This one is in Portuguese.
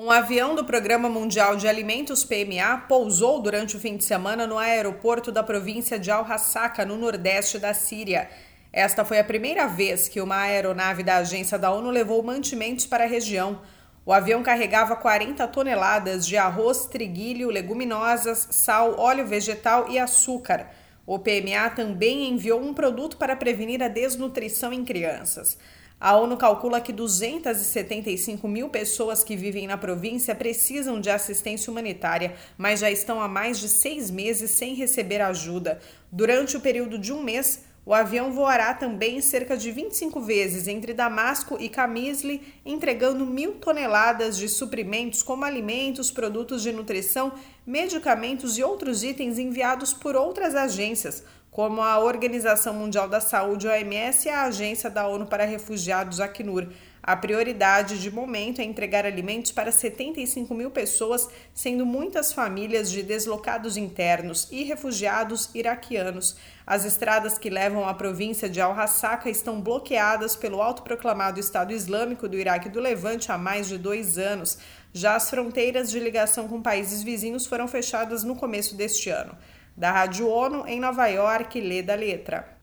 Um avião do Programa Mundial de Alimentos PMA pousou durante o fim de semana no aeroporto da província de Al-Hasaka, no nordeste da Síria. Esta foi a primeira vez que uma aeronave da agência da ONU levou mantimentos para a região. O avião carregava 40 toneladas de arroz, triguilho, leguminosas, sal, óleo vegetal e açúcar. O PMA também enviou um produto para prevenir a desnutrição em crianças. A ONU calcula que 275 mil pessoas que vivem na província precisam de assistência humanitária, mas já estão há mais de 6 meses sem receber ajuda. Durante o período de um mês, o avião voará também cerca de 25 vezes entre Damasco e Qamishli, entregando 1.000 toneladas de suprimentos como alimentos, produtos de nutrição, medicamentos e outros itens enviados por outras agências, como a Organização Mundial da Saúde, OMS, e a Agência da ONU para Refugiados, Acnur. A prioridade de momento é entregar alimentos para 75 mil pessoas, sendo muitas famílias de deslocados internos e refugiados iraquianos. As estradas que levam à província de Al-Hasaka estão bloqueadas pelo autoproclamado Estado Islâmico do Iraque e do Levante há mais de 2 anos. Já as fronteiras de ligação com países vizinhos foram fechadas no começo deste ano. Da Rádio ONU, em Nova York, Leda Letra.